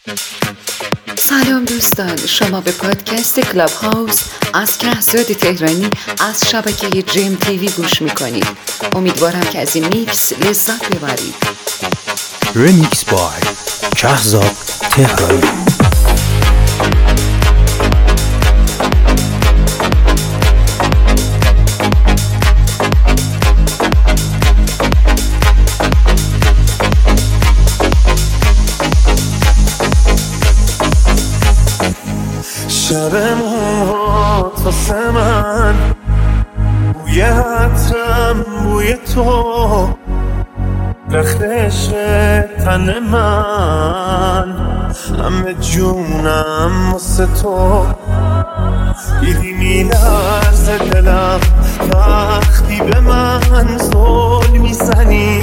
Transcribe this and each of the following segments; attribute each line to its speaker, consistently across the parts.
Speaker 1: سلام دوستان، شما به پادکست کلاب هاوس از کهزاد تهرانی از شبکه جیم تیوی گوش میکنید. امیدوارم که از این میکس لذت ببرید.
Speaker 2: ریمیکس بای کهزاد تهرانی.
Speaker 3: شب موهات واسه من بوی عطرم بوی تو رختش تن من همه جونم واسه تو دیدی میلرزه دلم وقتی به من زل میزنی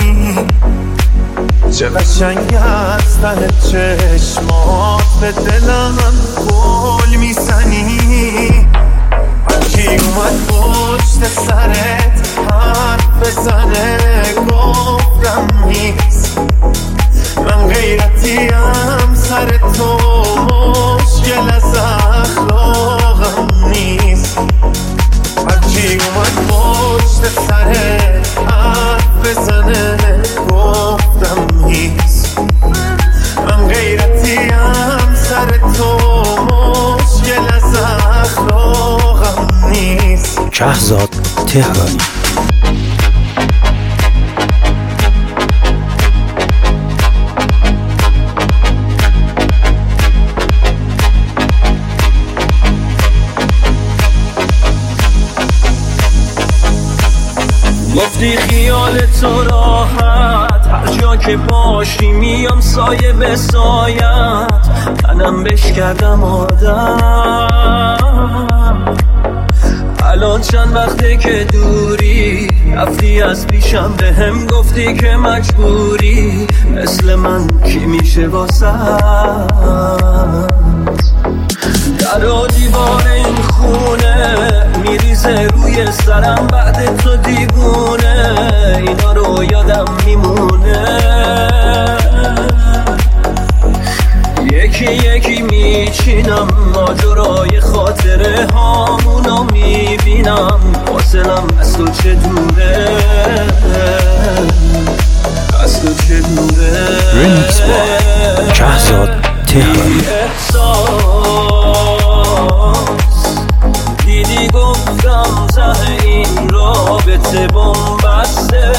Speaker 3: چه قشنگ از تن چشمات به دلم گل میزنی هرکی اومد پشت سرت حرف بزنه گفتم نیست من غیرتیم سر تو مشکل از اخلاقم نیست هرکی اومد پشت سرت حرف بزنه گفتم نیست من غیرتیم سر تو مشکل از اخلاقم نیست.
Speaker 2: کهزاد تهرانی.
Speaker 4: گفتی خیال تو راحت هر جا که باشی میام سایه به سایت منم بش کردم آدم الان چند وقته که دوری رفتی از پیشم به هم گفتی که مجبوری مثل من کی میشه واسه در و دیوار این خونه میریزه روی سرم بعد تو دیوونه اینا رو یادم میمونه یکی یکی میچینم ماجرای خاطره هامونو میبینم فاصلم از تو چه دوره از تو چه دوره.
Speaker 2: ریمیکس با کهزاد تهرانی.
Speaker 4: دیدی گفتم ته این رابطه بن‌بسته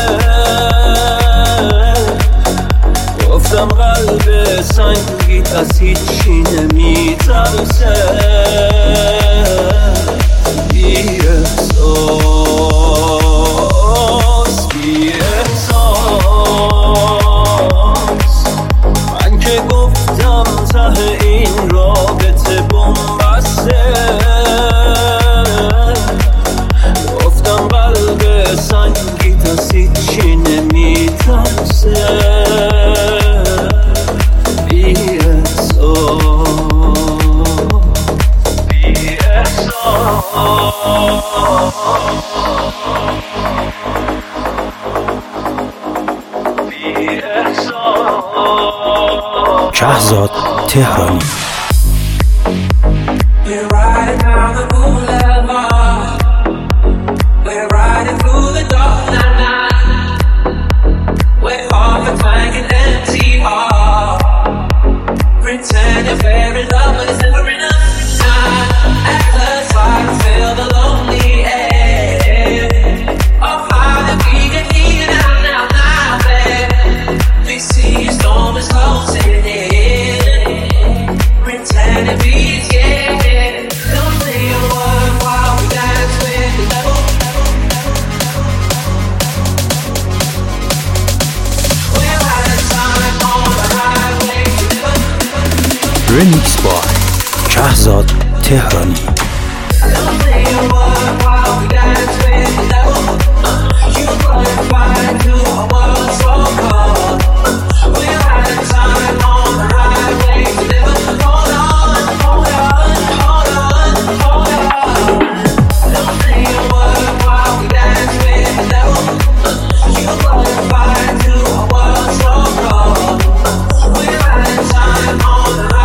Speaker 4: گفتم قلب سنگیت از هیچی نمیترسه بی احساس بی احساس من که گفتم ته این رابطه بن‌بسته گفتم قلب سنگیت از هیچی نمیترسه بی احساس بی احساس.
Speaker 2: کهزاد تهرانی.
Speaker 5: We're riding down the boulevard. We're riding through the dark night. We're off and flanking empty heart. Pretending fairy lovers and we're in a night. At the side, feel the lonely air. Oh, how that we get here now, babe. We see a storm is closing in. Pretending we scared. Don't say a word while we dance with the devil. We're having time on the highway to live.
Speaker 2: ریمیکس با کهزاد تهرانی.
Speaker 5: Don't say a word while we dance with the devil. You run right to a world so cold. We're having time on the highway to live. Hold on, hold on, hold on, hold on. Don't say a word while we dance with the devil. You run right to a world so cold. We're having time on the highway.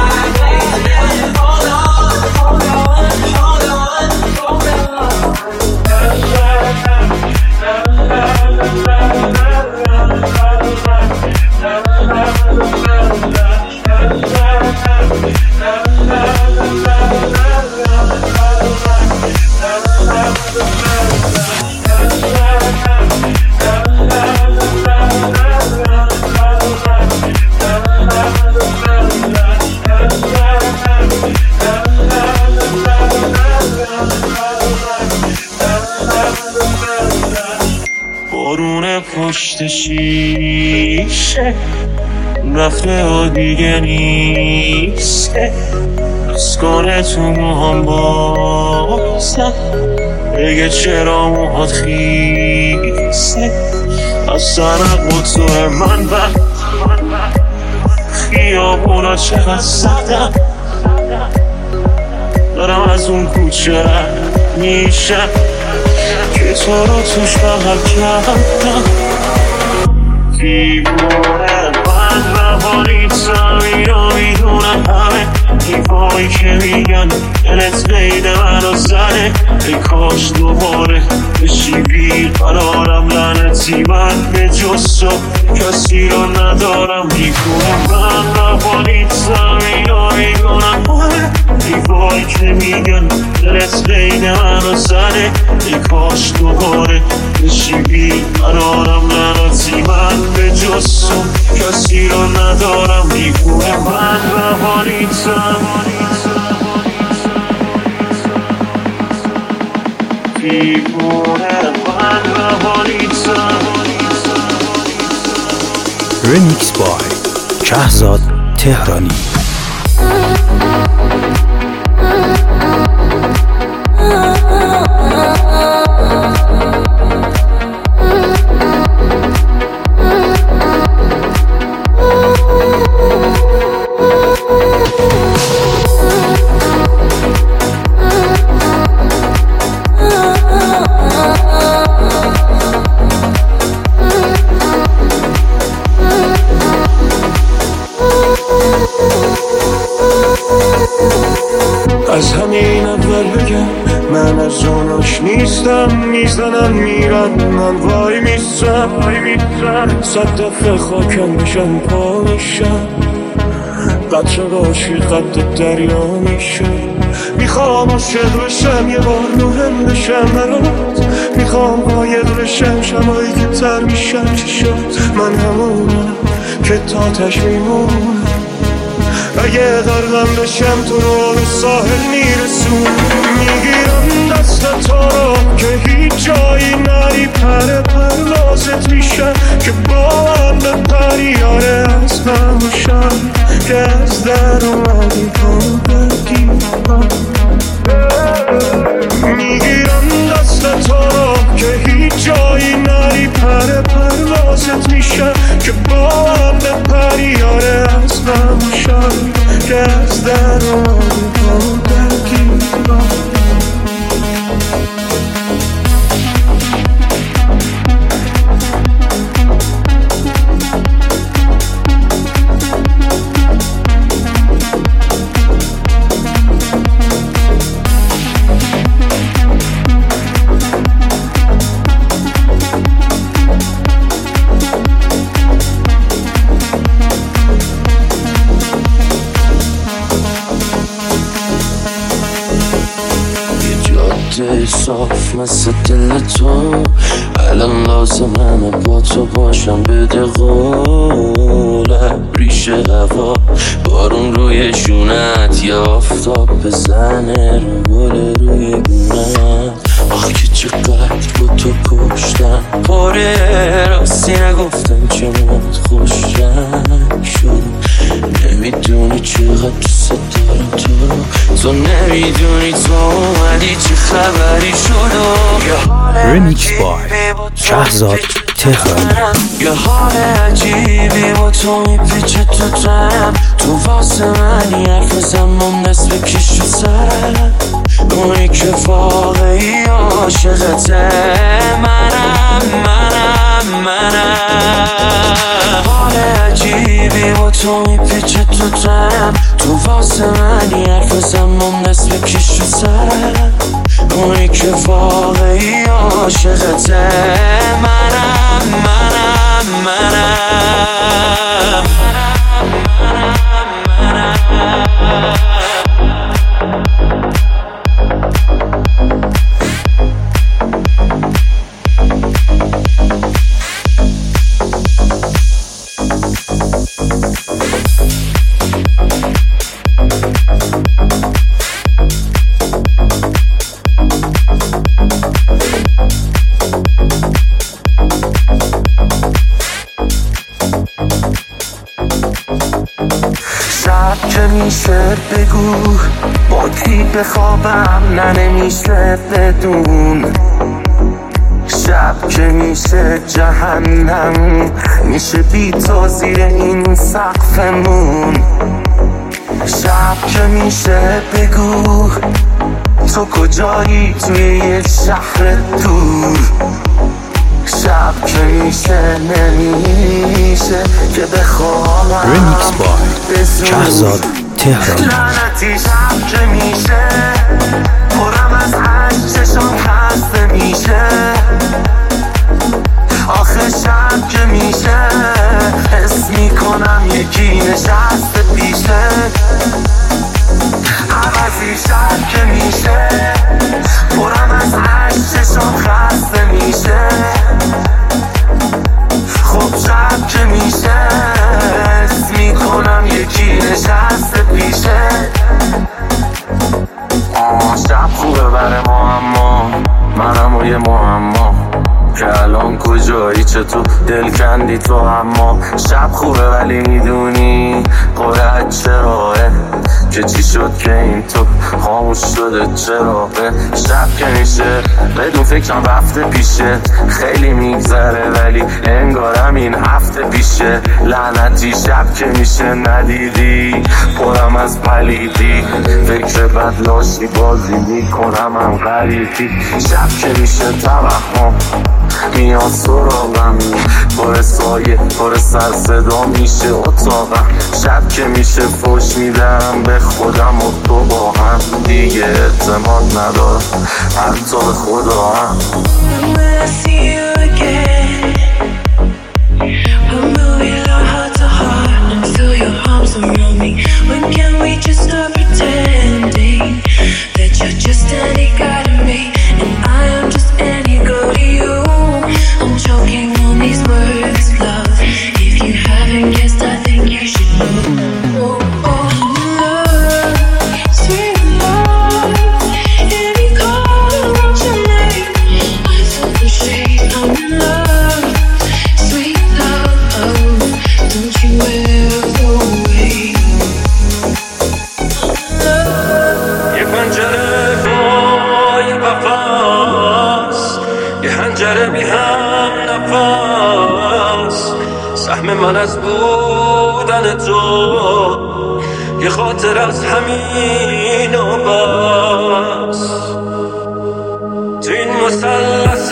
Speaker 3: میشه رفته و دیگه نیسته بس کنه تو موهام بازم بگه چرا موهات خیسته از سرق و تو من وقت خیابونا چقدر سختم دارم از اون کوچه رد میشم که تو رو توش بغل کردم دیوونه من روانیتم اینو میدونم همه دیوایی که میگن دلت قید منو زنه ای کاش دوباره بشی بیقرارم لعنتی من به جز تو کسی رو ندارم دیوونه من روانیتم اینو میدونم همه دیوایی که میگن دلت قید منو زنه ای کاش دوباره بشی بیقرارم لعنتی من به جز تو کسی رو ندارم دیوونه من روانیتم دیوونه من روانیتم
Speaker 2: رمیکس بای شهزاد تهرانی.
Speaker 3: از همین اول بگم من از جاناش نیستم میزنن میرن من وای میستم 100 دفعه خاکم بشم پا میشم قطره باشی قد دریا میشه میخوام عاشق بشم یه بار مهم بشم برات میخوام قاید بشم شمایی که تر میشم چی شد من همونم که تاتش میمونم اگه غرقم بشم تو رو ساحل میرسون میگیرم دست تو رو که هیچ جایی نری پروازت میشم که با من بپری آره از نموشم که از در اومدی پا بگیرم میگیرم دست تو رو که هیچ جایی نری پروازت میشم که با من بپری آره از نموشم که از در اومدی پا بگیرم
Speaker 4: صاف مثل دل تو الان لازم همه با تو باشم بده قولم ریشه هوا بارون روی جونت یا آفتاب بزنه رو گل روی گونت آخ که چقدر با تو کشتم پاره راستی نگفتم چه موت خوشم شد نمیدونی چقدر دوست دارم تو نمیدونی تو اومدی چه خبری شد
Speaker 2: رمیکس بای شهزاد تهرانی.
Speaker 4: یه حال عجیبی با تو میپیچه تو تنم تو واسه منی حرف زمان دست بکش رو سرم اونی که واقعی عاشقته منم حال عجیبی با تو میپیچه تو تنم تو واسه منی حرف زمان دست بکش رو سرم اونی که واقعی عاشقته منم میشه بگو با کی بخوابم، نه نمیشه بدون. شب که میشه جهنم، میشه بی تو زیر این سقفمون. شب که میشه بگو تو کجایی توی یه شهر دور. شب که میشه نمیشه که بخوابم.
Speaker 2: رمیکس بای شهزاد تهرانی.
Speaker 4: لعنتی شب که میشه پرم از عشق، چشم خسته میشه. آخه شب که میشه حس میکنم یکی نشسته پیشه. عوضی شب که میشه پرم از عشق، چشم خسته میشه. خب شب که میشه حس میکنم یکی نشسته پیشه. شب خوبه برای ما، اما منم و یه معما که الان کجایی، چطور دل کندی تو. اما شب خوبه ولی میدونی قرعت چراه که چی شد که این تو خاموش شده چراغه. شب که میشه بدون فکرم رفته پیشه، خیلی میگذره ولی انگارم این هفته پیشه. لعنتی شب که میشه ندیدی پرم از پلیدی، فکر بد لاشی بازی میکنم هم غریبی. شب که میشه توهم میاد سراغم، پر سایه پر سر صدا میشه اتاقم. شب که میشه فوش میدم به خودم و تو با هم، دیگه اعتماد ندارم حتی به خدا هم.
Speaker 3: من از بودن تو یه خاطر از همین و بس. تو این مثلث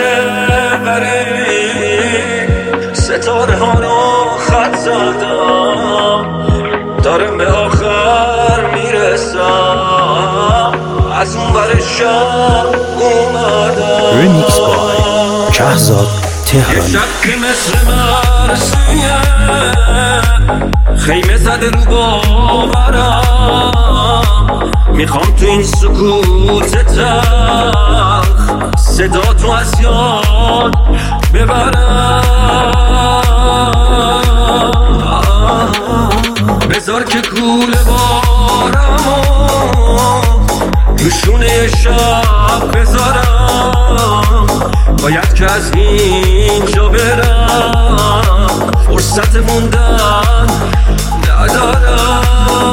Speaker 3: غریب ستاره ها رو خط زدم، دارم به آخر میرسم، از اون بر شب اومدم.
Speaker 2: رمیکس بای شهزاد تهرانی.
Speaker 3: یه شب که مثل مرسیه خیمه زده رو باورم، میخوام تو این سکوت تلخ صدا تو از یاد ببرم. بذار که کوله بارمو روشونه یه شب بذارم، باید که از اینجا برم، فرصت موندن ندارم.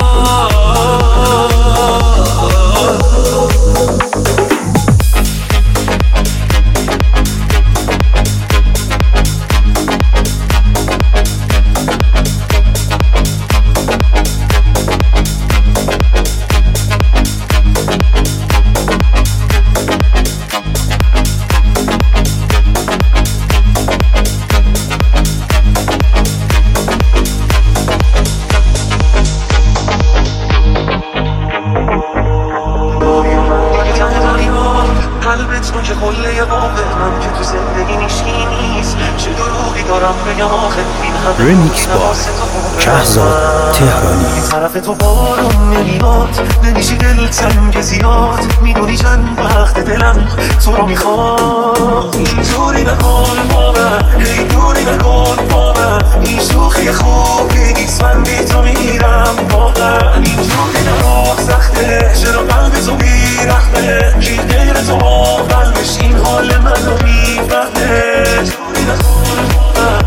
Speaker 2: رمیکس بای شهزاد تهرانی.
Speaker 6: طرف تو بارون نمیاد، نمیشی دل تنگ زیاد، میدونی چند وقت دلم تو رو میخواد. اینجوری نکن با من، اینجوری نکن با من، این شوخی خوب نیست، من بی تو میرم واقعا. اینجوری نرو سخته، چرا قلب تو بیرحمه، کی غیر تو قلبش این حال منو میفهمه. اینجوری نکن با من.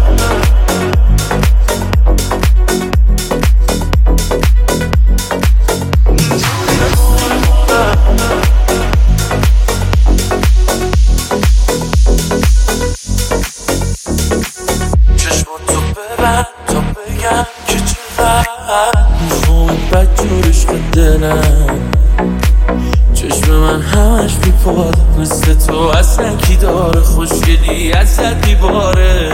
Speaker 4: دلم چشم من همش بیپاده مثل تو اصلا کی داره خوشگلی ازت بیباره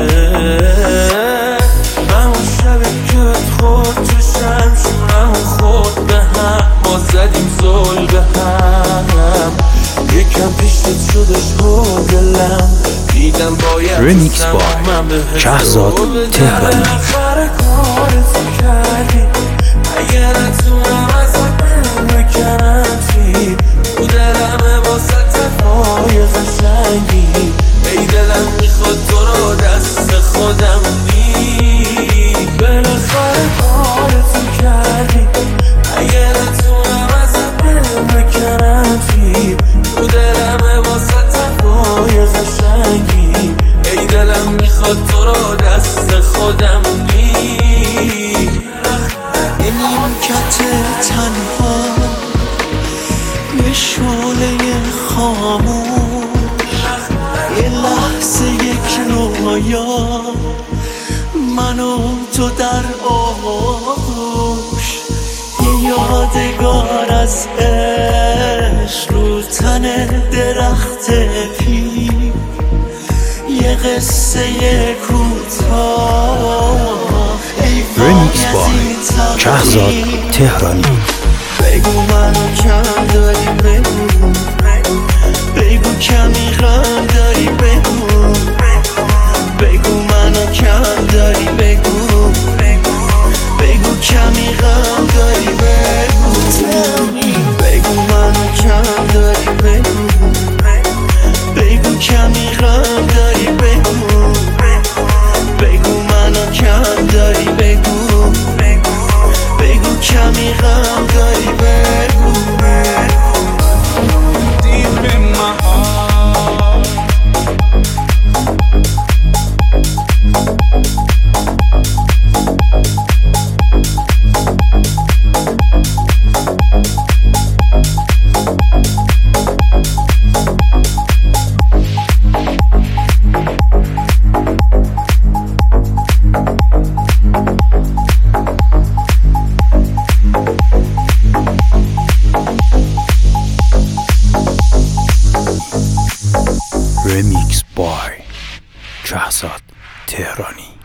Speaker 4: همون شبی که بهت خورد تو شمشونم خورد به هم ما زدیم زل به هم یکم پیشت شدش هو دلم دیدم باید
Speaker 2: رمیکس بای شهزاد تهرانی.
Speaker 4: بالاخره کارتو کردی اگه نتونم ازت بکنم چی تو دلمه واسه پای قشنگی ای دلم میخواد تو رو دست خودم بی بالاخره کارتو کردی اگه نتونم ازت بکنم چی تو دلمه واسه پای قشنگی ای دلم میخواد تو رو دست خودم بی
Speaker 6: نیمکت تنها یه شعله خاموش یه لحظه یک رویا من و تو در آغوش یه یادگار از عشق رو تن درخت پیر یه قصه کوتاه
Speaker 2: رمیکس بای شهزاد تهرانی.
Speaker 6: بگو منو کم داری بگو بگو کمی غم داری بگو بگو منو کم داری بگو بگو کمی غم داری بگو بگو منو کم داری بگو بگو کمی غم داری بگو بگو منو کم داری بگو بگو کمی غم داری بگو Deep in my heart
Speaker 2: رمیکس بای شهزاد تهرانی.